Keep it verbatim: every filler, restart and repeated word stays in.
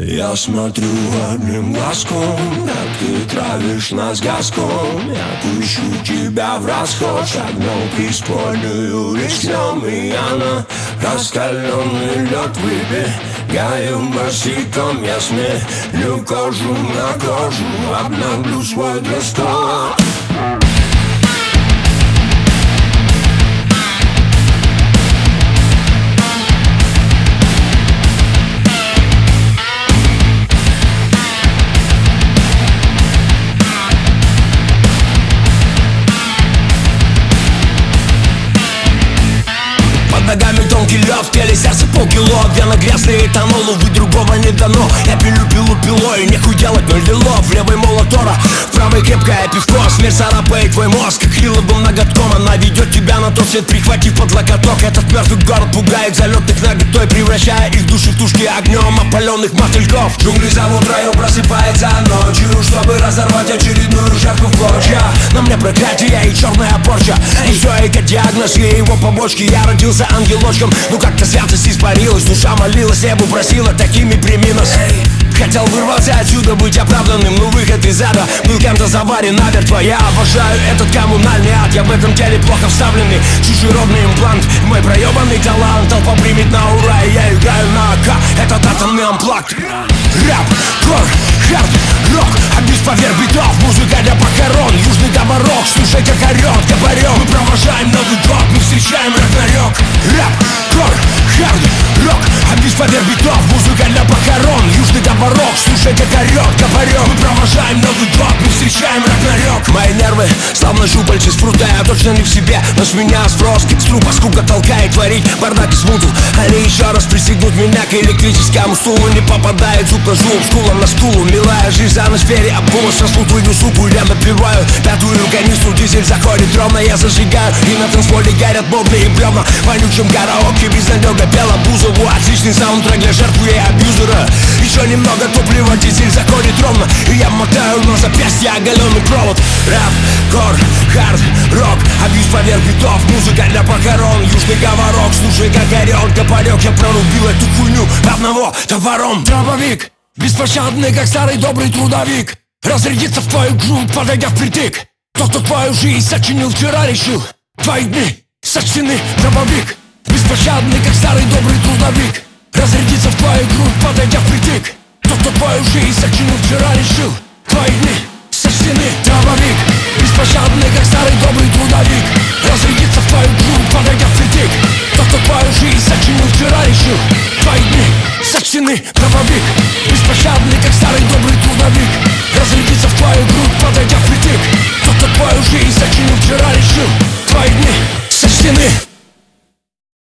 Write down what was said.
Я смотрю одним глазком, как ты травишь нас газком. Я пущу тебя в расход, шагнул преисподнюю рискнем. И я на раскаленный лед выбегаю босиком. Я смелю кожу на кожу, обновлю свой дресс-код. Ногами тонкий лед, в теле сердце полкило. Вены грязные, тонул, увы, другого не дано. Я пилю пилу пилой, нехуй делать ноль делов. В левой молотора, в правой крепкое пивко. Смерть царапает твой мозг, как криловым ноготком. Она ведет тебя на тот свет, прихватив под локоток. Этот мертвый город пугает залетных наготой, превращая их души в тушки огнем опаленных мотыльков. Джунгли зовут, район просыпается ночью, чтобы разорвать очередную жертву в клочья. На мне проклятие и черная порча, и все это диагноз и его побочки. Я родился ангелочком, ну как-то святость испарилась. Душа молилась, небу просила, такими прими нас. Хотел вырваться отсюда, быть оправданным, но выход из ада был кем-то заварен намертво. Я обожаю этот коммунальный ад, я в этом теле плохо вставленный чужеродный имплант. Мой проебанный талант, толпа примет на ура, и я играю на АК, этот атомный амплакт. Рэп, кор, хард, рок, обвис поверх битов, музыка для похорон. Южный говорок, слушай, как орёт копарём. Мы провожаем Новый год, мы встречаем Рагнарёк. Рэп, кор, хард, рок, обвис поверх битов, музыка для похорон. Южный говорок, слушай, как орёт копарём. Мы провожаем Новый год, мы встречаем Рагнарёк. Мои нервы, словно щупальцы спрута, я точно не в себе, но с меня спрос, как струпа, скука толкает творить бардак и смуту. Они еще раз пристегнут меня к электрическому стулу, не попадает зуб на зуб, скула на стулу. Милая жизнь за ночь сфере обулась, распутываю суку, я напиваю пятую канистру, дизель заходит ровно, я зажигаю, и на танцполе горят модные бревна. В вонючем караоке безнадега пела Бузову, отличный саундтрек для жертвы и абьюзера. Еще немного топлива, дизель заходит ровно, и я мотаю на запястье оголенный провод. Рэп, кор, хард, рок, обвис поверх битов, музыка для похорон. Южный говорок, слушай, как орёт копарёк. Я прорубил эту хуйню одного товаром. Дробовик, беспощадный, как старый добрый трудовик, разрядится в твою грудь, подойдя впритык. Тот, кто твою жизнь сочинил, вчера решил, твои дни сочтены. Дробовик, беспощадный, как старый добрый трудовик, разрядится в твою грудь, подойдя впритык. Тот, кто твою жизнь сочинил, вчера решил, твои дни сочтены. Дробовик, беспощадный, как старый добрый трудовик, разрядится в твою грудь, подойдя впритык. Тот, кто твою жизнь сочинил, вчера решил, твои дни сочтены. Дробовик, беспощадный, как старый добрый трудовик, разрядится в твою грудь, подойдя впритык. Тот, кто твою жизнь сочинил, вчера решил,